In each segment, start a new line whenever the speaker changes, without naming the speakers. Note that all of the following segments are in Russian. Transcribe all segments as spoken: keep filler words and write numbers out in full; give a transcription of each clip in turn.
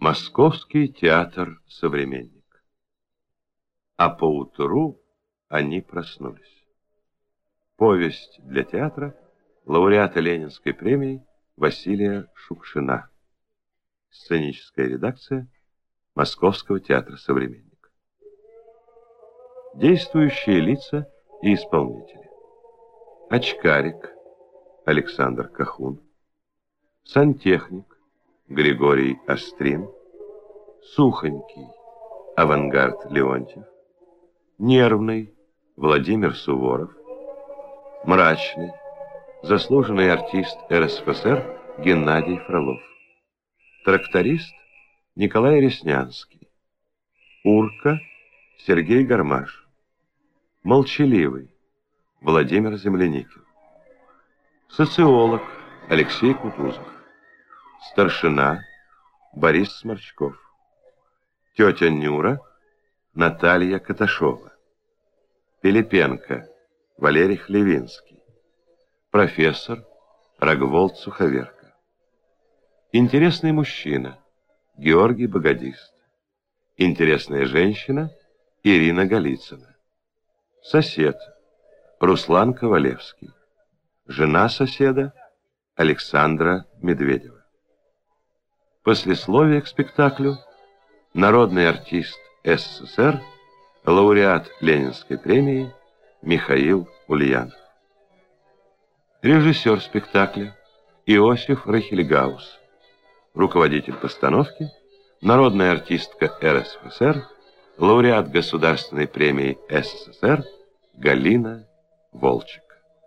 Московский театр «Современник». А поутру они проснулись. Повесть для театра лауреата Ленинской премии Василия Шукшина. Сценическая редакция Московского театра «Современник». Действующие лица и исполнители. Очкарик Александр Кахун, сантехник Григорий Острин, сухонький Авангард Леонтьев, нервный Владимир Суворов, мрачный заслуженный артист эр эс эф эс эр Геннадий Фролов, тракторист Николай Реснянский, урка Сергей Гармаш, молчаливый Владимир Земляникин, социолог Алексей Кутузов, старшина Борис Сморчков, тетя Нюра Наталья Каташова, Пилипенко Валерий Хлевинский, профессор Рогволд Суховерка, интересный мужчина Георгий Богодист, интересная женщина Ирина Голицына, сосед Руслан Ковалевский, жена соседа Александра Медведева. Послесловие к спектаклю народный артист эс эс эс эр, лауреат Ленинской премии Михаил Ульянов. Режиссер спектакля Иосиф Рахильгаус. Руководитель постановки народная артистка эр эс эф эс эр, лауреат Государственной премии эс эс эс эр Галина Волчек.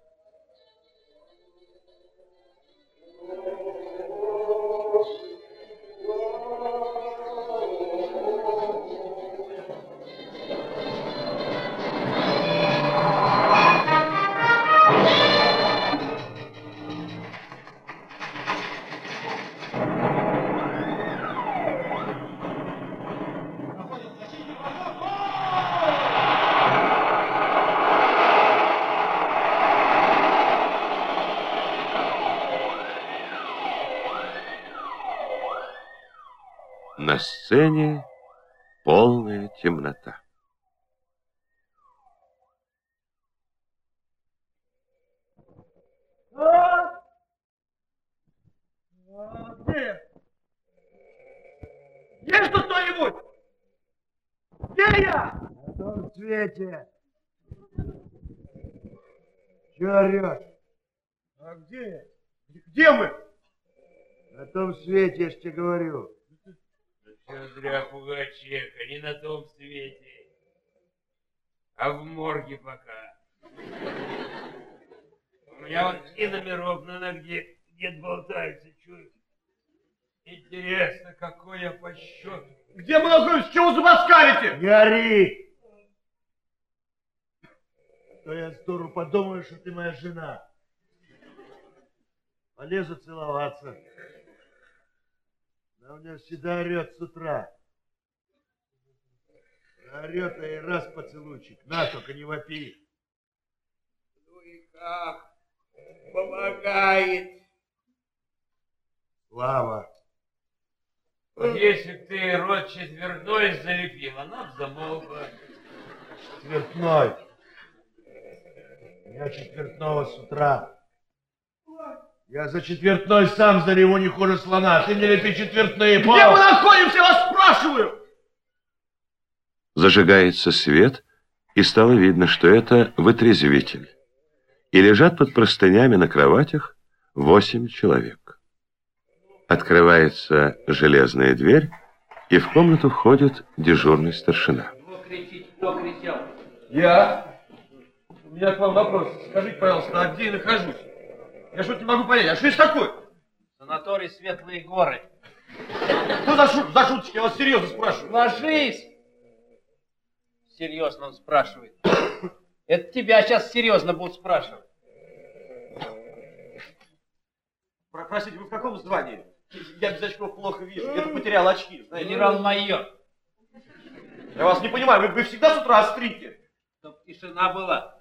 На сцене полная темнота.
А? А, где? Есть тут кто-нибудь? Где я?
На том свете. Чего орешь?
А где? Где мы?
На том свете, я ж тебе говорю.
Все зря Пугачевка, не на том свете, а в морге пока. У меня вот и номерок на ноге где-то болтается, чую. Интересно, какой я по счету.
Где мы находимся? Чего зубоскалите?
Не ори! А то я здорово подумаю, что ты моя жена. Полезу целоваться. Она у меня всегда орет с утра. Орет, а и раз поцелуйчик. На, только не вопи.
Ну и как? Помогает.
Слава.
Вот если б ты рот четвертной залепил, она б замолкла.
Четвертной. У меня четвертного с утра. Я за четвертной сам зареву не хуже слона. Ты не лепи четвертные.
Где мы находимся, я вас спрашиваю?
Зажигается свет, и стало видно, что это вытрезвитель. И лежат под простынями на кроватях восемь человек. Открывается железная дверь, и в комнату входит дежурный старшина.
Кто кричит, кто кричал?
Я? У меня к вам вопрос. Скажите, пожалуйста, а где я нахожусь? Я что-то не могу понять. А что это такое?
Санаторий Светлые горы.
Что за, шут, за шуточки? Я вас серьезно спрашиваю.
Ложись! Серьезно он спрашивает. Это тебя сейчас серьезно будут спрашивать.
Про, простите, вы в каком звании? Я без очков плохо вижу. Я-то потерял очки, знаете.
Генерал-майор.
Я вас не понимаю. Вы, вы всегда с утра острите?
Чтоб тишина была.